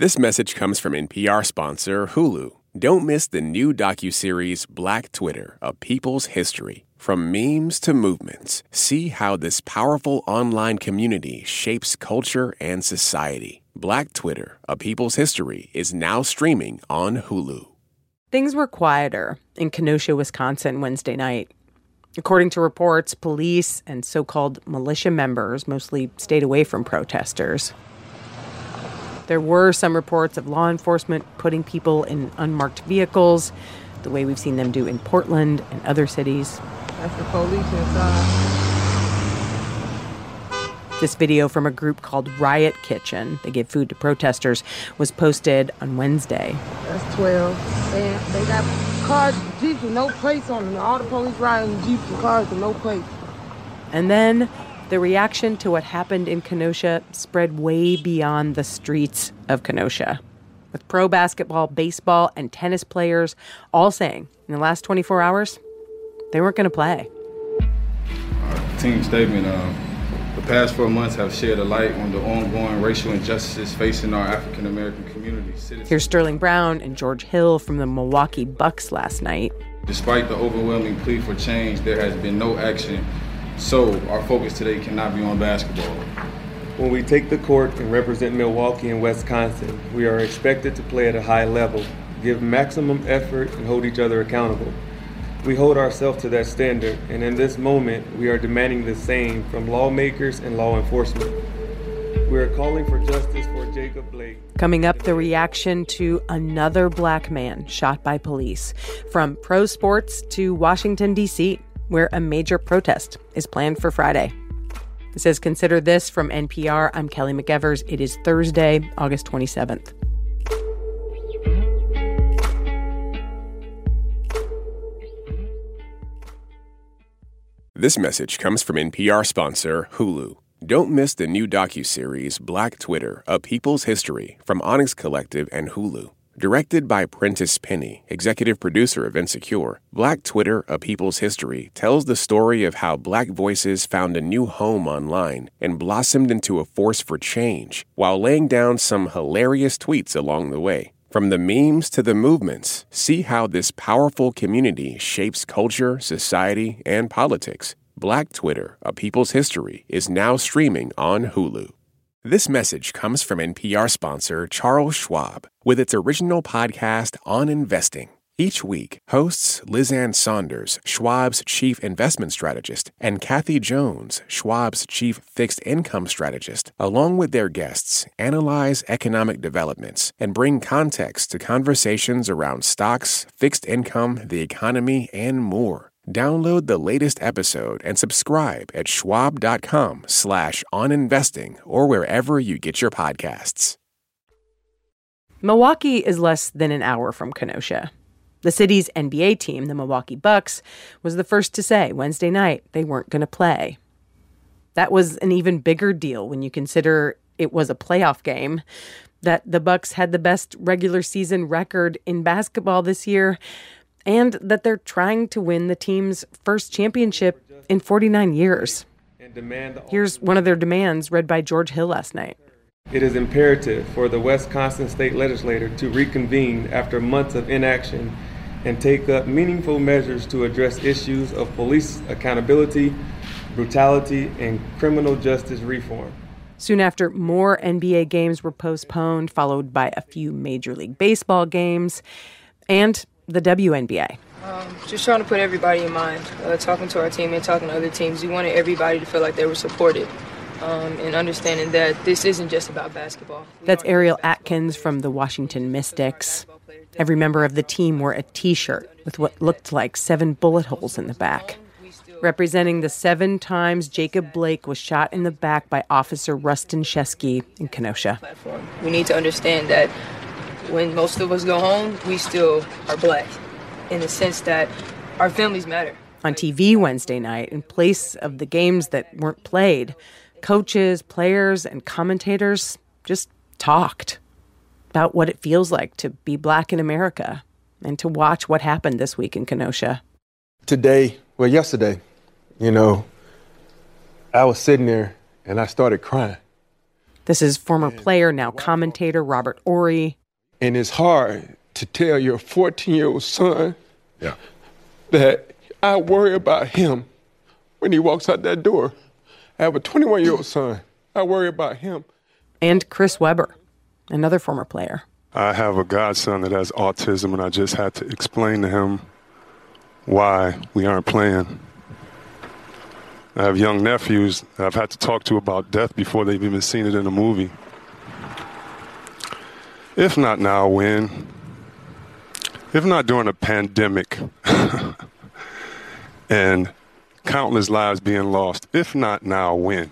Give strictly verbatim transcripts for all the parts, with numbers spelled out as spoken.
This message comes from N P R sponsor Hulu. Don't miss the new docuseries Black Twitter, A People's History. From memes to movements, see how this powerful online community shapes culture and society. Black Twitter, A People's History is now streaming on Hulu. Things were quieter in Kenosha, Wisconsin Wednesday night. According to reports, police and so-called militia members mostly stayed away from protesters. There were some reports of law enforcement putting people in unmarked vehicles, the way we've seen them do in Portland and other cities. That's the police inside. This video from a group called Riot Kitchen, they give food to protesters, was posted on Wednesday. That's twelve. And they got cars, Jeeps with no plates on them. All the police riding Jeeps and cars with no plates. And then the reaction to what happened in Kenosha spread way beyond the streets of Kenosha, with pro basketball, baseball, and tennis players all saying in the last twenty-four hours they weren't going to play. Our team statement, um, the past four months have shed a light on the ongoing racial injustices facing our African-American community. Citizens. Here's Sterling Brown and George Hill from the Milwaukee Bucks last night. Despite the overwhelming plea for change, there has been no action. So our focus today cannot be on basketball. When we take the court and represent Milwaukee and Wisconsin, we are expected to play at a high level, give maximum effort, and hold each other accountable. We hold ourselves to that standard, and in this moment, we are demanding the same from lawmakers and law enforcement. We are calling for justice for Jacob Blake. Coming up, the reaction to another black man shot by police, from pro sports to Washington, D C, where a major protest is planned for Friday. This is Consider This from N P R. I'm Kelly McEvers. It is Thursday, August twenty-seventh. This message comes from N P R sponsor Hulu. Don't miss the new docuseries Black Twitter, A People's History from Onyx Collective and Hulu. Directed by Prentice Penny, executive producer of Insecure, Black Twitter, A People's History tells the story of how Black voices found a new home online and blossomed into a force for change, while laying down some hilarious tweets along the way. From the memes to the movements, see how this powerful community shapes culture, society, and politics. Black Twitter, A People's History is now streaming on Hulu. This message comes from N P R sponsor Charles Schwab with its original podcast on investing. Each week, hosts Lizanne Saunders, Schwab's chief investment strategist, and Kathy Jones, Schwab's chief fixed income strategist, along with their guests, analyze economic developments and bring context to conversations around stocks, fixed income, the economy, and more. Download the latest episode and subscribe at schwab.com slash on investing or wherever you get your podcasts. Milwaukee is less than an hour from Kenosha. The city's N B A team, the Milwaukee Bucks, was the first to say Wednesday night they weren't going to play. That was an even bigger deal when you consider it was a playoff game, that the Bucks had the best regular season record in basketball this year, and that they're trying to win the team's first championship in forty-nine years. Here's one of their demands read by George Hill last night. It is imperative for the Wisconsin State Legislature to reconvene after months of inaction and take up meaningful measures to address issues of police accountability, brutality, and criminal justice reform. Soon after, more N B A games were postponed, followed by a few Major League Baseball games, and the W N B A. Um, just trying to put everybody in mind, uh, talking to our team and talking to other teams. We wanted everybody to feel like they were supported um, and understanding that this isn't just about basketball. We That's Ariel Atkins from the Washington Mystics. Every member of the team wore a T-shirt with what looked like seven bullet holes in the back, representing the seven times Jacob Blake was shot in the back by Officer Rustin Shesky in Kenosha. We need to understand that when most of us go home, we still are black, in the sense that our families matter. On T V Wednesday night, in place of the games that weren't played, coaches, players, and commentators just talked about what it feels like to be black in America and to watch what happened this week in Kenosha. Today, well, yesterday, you know, I was sitting there and I started crying. This is former player, now commentator, Robert Horry. And it's hard to tell your fourteen-year-old son yeah. that I worry about him when he walks out that door. I have a twenty-one-year-old son. I worry about him. And Chris Webber, another former player. I have a godson that has autism, and I just had to explain to him why we aren't playing. I have young nephews that I've had to talk to about death before they've even seen it in a movie. If not now, when? If not during a pandemic and countless lives being lost. If not now, when?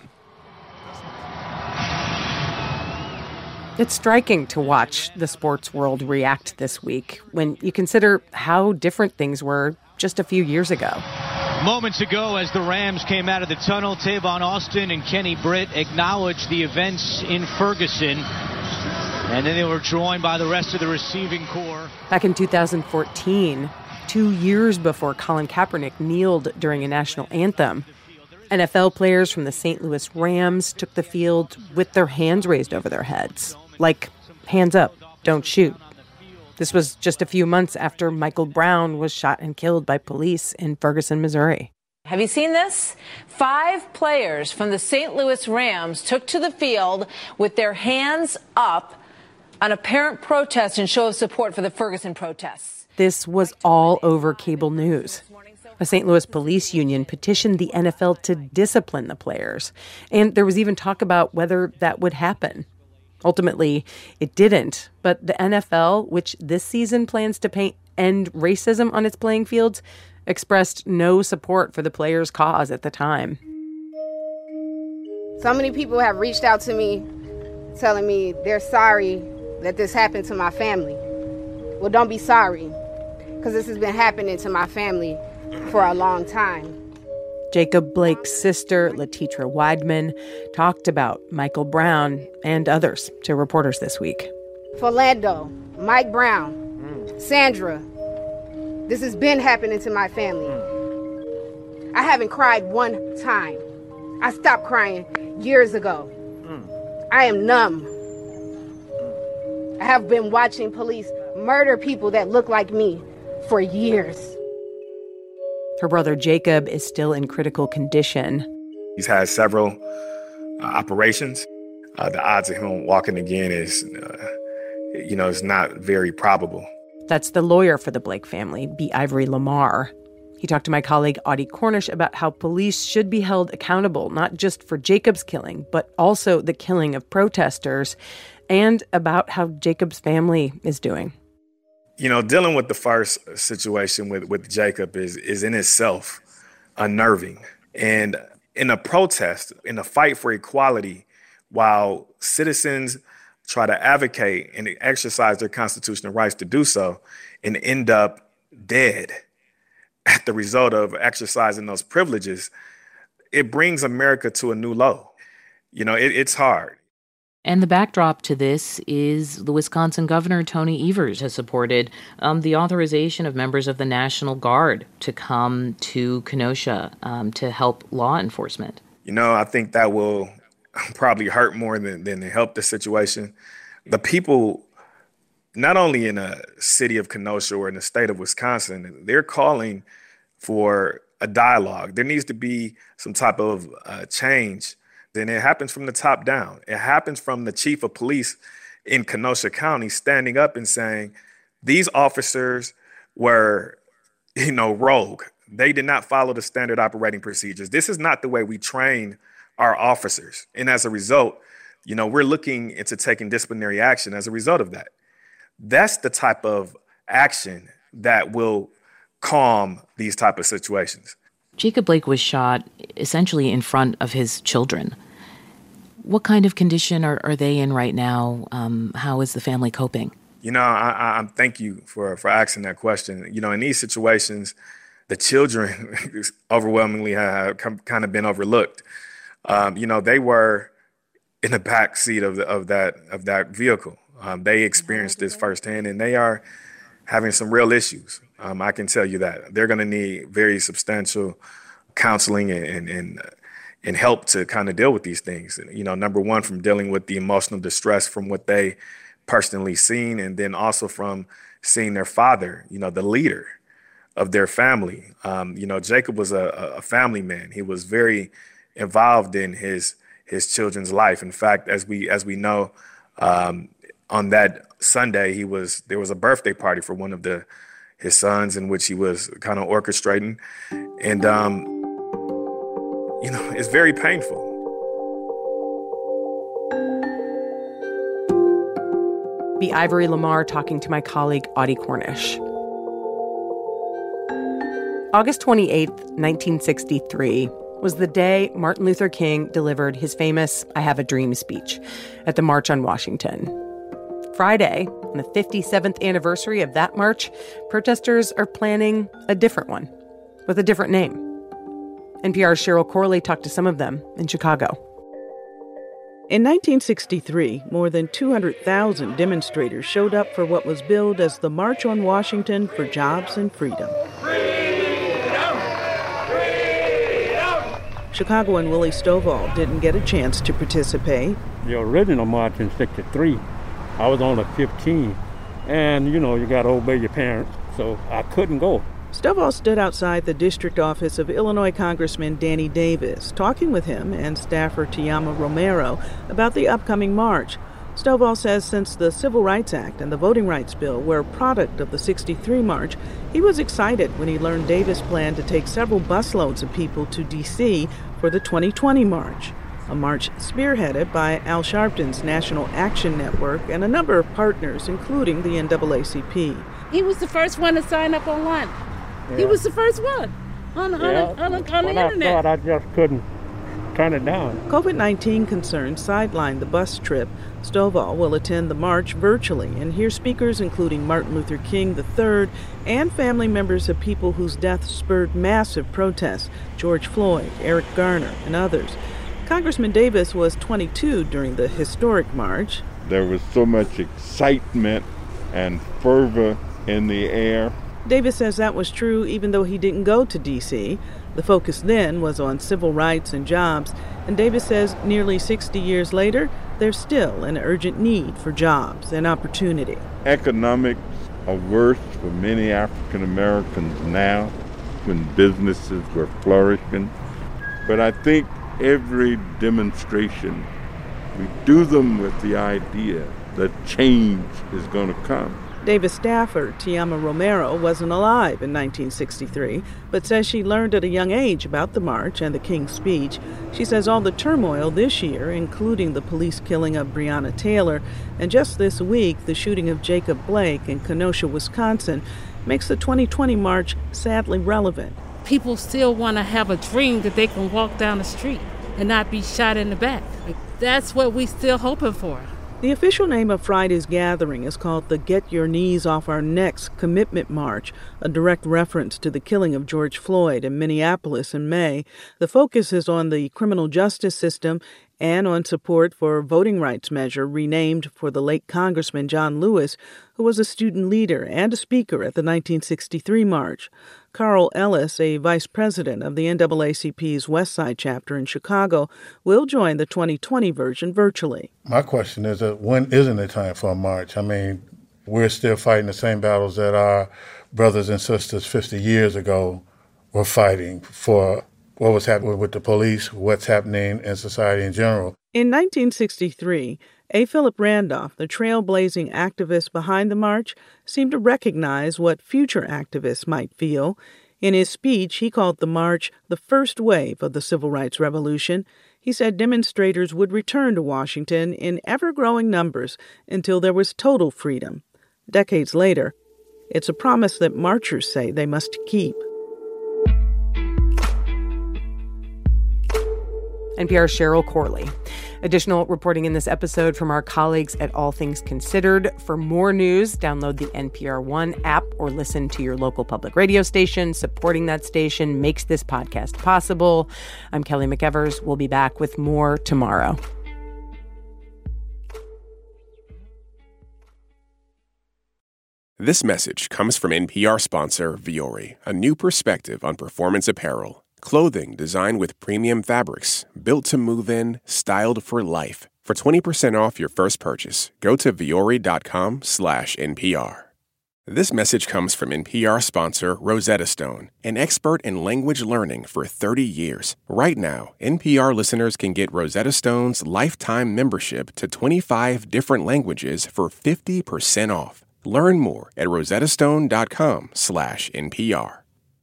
It's striking to watch the sports world react this week when you consider how different things were just a few years ago. Moments ago, as the Rams came out of the tunnel, Tavon Austin and Kenny Britt acknowledged the events in Ferguson, and then they were joined by the rest of the receiving corps. Back in two thousand fourteen, two years before Colin Kaepernick kneeled during a national anthem, N F L players from the Saint Louis Rams took the field with their hands raised over their heads, like, hands up, don't shoot. This was just a few months after Michael Brown was shot and killed by police in Ferguson, Missouri. Have you seen this? Five players from the Saint Louis Rams took to the field with their hands up on apparent protest and show of support for the Ferguson protests. This was all over cable news. A Saint Louis police union petitioned the N F L to discipline the players, and there was even talk about whether that would happen. Ultimately, it didn't, but the N F L, which this season plans to paint end racism on its playing fields, expressed no support for the players' cause at the time. So many people have reached out to me telling me they're sorry that this happened to my family. Well, don't be sorry, because this has been happening to my family for a long time. Jacob Blake's sister, Latitra Weidman, talked about Michael Brown and others to reporters this week. Philando, Mike Brown, mm. Sandra, this has been happening to my family. Mm. I haven't cried one time. I stopped crying years ago. Mm. I am numb. I have been watching police murder people that look like me for years. Her brother Jacob is still in critical condition. He's had several uh, operations. Uh, the odds of him walking again is, uh, you know, is not very probable. That's the lawyer for the Blake family, B. Ivory Lamar. He talked to my colleague Audie Cornish about how police should be held accountable, not just for Jacob's killing, but also the killing of protesters, and about how Jacob's family is doing. You know, dealing with the first situation with, with Jacob is, is in itself unnerving. And in a protest, in a fight for equality, while citizens try to advocate and exercise their constitutional rights to do so and end up dead at the result of exercising those privileges, it brings America to a new low. You know, it, it's hard. And the backdrop to this is the Wisconsin Governor Tony Evers has supported um, the authorization of members of the National Guard to come to Kenosha um, to help law enforcement. You know, I think that will probably hurt more than, than help the situation. The people, not only in a city of Kenosha or in the state of Wisconsin, they're calling for a dialogue. There needs to be some type of uh, change. Then it happens from the top down. It happens from the chief of police in Kenosha County standing up and saying, these officers were, you know, rogue. They did not follow the standard operating procedures. This is not the way we train our officers. And as a result, you know, we're looking into taking disciplinary action as a result of that. That's the type of action that will calm these type of situations. Jacob Blake was shot essentially in front of his children. What kind of condition are, are they in right now? Um, how is the family coping? You know, I, I thank you for, for asking that question. You know, in these situations, the children overwhelmingly have kind of been overlooked. Um, you know, they were in the back seat of the, of that of that vehicle. Um, they experienced this firsthand, and they are having some real issues. Um, I can tell you that they're going to need very substantial counseling and, and, and and help to kind of deal with these things. You know, number one, from dealing with the emotional distress from what they personally seen, and then also from seeing their father, you know, the leader of their family. Um, you know, Jacob was a, a family man. He was very involved in his his children's life. In fact, as we as we know, um, on that Sunday, he was there was a birthday party for one of the his sons in which he was kind of orchestrating, and um, you know, it's very painful. Be Ivory Lamar talking to my colleague Audie Cornish. August twenty-eighth, nineteen sixty-three was the day Martin Luther King delivered his famous I Have a Dream speech at the March on Washington. Friday, on the fifty-seventh anniversary of that march, protesters are planning a different one with a different name. N P R's Cheryl Corley talked to some of them in Chicago. In nineteen sixty-three, more than two hundred thousand demonstrators showed up for what was billed as the March on Washington for Jobs and Freedom. Freedom! Freedom! Chicagoan Willie Stovall didn't get a chance to participate. The original march in sixty-three, I was only fifteen, and, you know, you got to obey your parents, so I couldn't go. Stovall stood outside the district office of Illinois Congressman Danny Davis, talking with him and staffer Tiama Romero about the upcoming march. Stovall says since the Civil Rights Act and the Voting Rights Bill were a product of the sixty-three march, he was excited when he learned Davis planned to take several busloads of people to D C for the twenty twenty march, a march spearheaded by Al Sharpton's National Action Network and a number of partners, including the N double A C P. He was the first one to sign up online. Yeah. He was the first one on, on, yeah. on, on, on the when internet. I thought I just couldn't turn it down. COVID nineteen concerns sidelined the bus trip. Stovall will attend the march virtually and hear speakers including Martin Luther King the third and family members of people whose deaths spurred massive protests, George Floyd, Eric Garner, and others. Congressman Davis was twenty-two during the historic march. There was so much excitement and fervor in the air. Davis says that was true even though he didn't go to D C. The focus then was on civil rights and jobs, and Davis says nearly sixty years later, there's still an urgent need for jobs and opportunity. Economics are worse for many African Americans now when businesses were flourishing. But I think every demonstration, we do them with the idea that change is going to come. Davis staffer Tiama Romero wasn't alive in nineteen sixty-three, but says she learned at a young age about the march and the King's speech. She says all the turmoil this year, including the police killing of Breonna Taylor, and just this week the shooting of Jacob Blake in Kenosha, Wisconsin, makes the twenty twenty march sadly relevant. People still want to have a dream that they can walk down the street and not be shot in the back. That's what we still hoping for. The official name of Friday's gathering is called the Get Your Knees Off Our Necks Commitment March, a direct reference to the killing of George Floyd in Minneapolis in May. The focus is on the criminal justice system and on support for a voting rights measure renamed for the late Congressman John Lewis, who was a student leader and a speaker at the nineteen sixty-three march. Carl Ellis, a vice president of the N double A C P's West Side chapter in Chicago, will join the twenty twenty version virtually. My question is, that when isn't it time for a march? I mean, we're still fighting the same battles that our brothers and sisters fifty years ago were fighting for. What was happening with the police, what's happening in society in general. In nineteen sixty-three, A. Philip Randolph, the trailblazing activist behind the march, seemed to recognize what future activists might feel. In his speech, he called the march the first wave of the civil rights revolution. He said demonstrators would return to Washington in ever-growing numbers until there was total freedom. Decades later, it's a promise that marchers say they must keep. N P R's Cheryl Corley. Additional reporting in this episode from our colleagues at All Things Considered. For more news, download the N P R One app or listen to your local public radio station. Supporting that station makes this podcast possible. I'm Kelly McEvers. We'll be back with more tomorrow. This message comes from N P R sponsor Vuori, a new perspective on performance apparel. Clothing designed with premium fabrics, built to move in, styled for life. For twenty percent off your first purchase, go to Vuori.com slash NPR. This message comes from N P R sponsor Rosetta Stone, an expert in language learning for thirty years. Right now, N P R listeners can get Rosetta Stone's lifetime membership to twenty-five different languages for fifty percent off. Learn more at rosettastone.com slash NPR.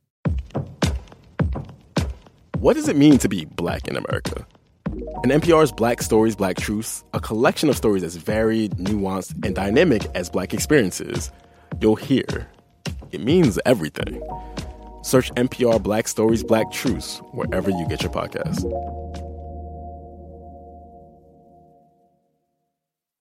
What does it mean to be Black in America? In N P R's Black Stories, Black Truths, a collection of stories as varied, nuanced, and dynamic as Black experiences, you'll hear it means everything. Search N P R Black Stories, Black Truths wherever you get your podcasts.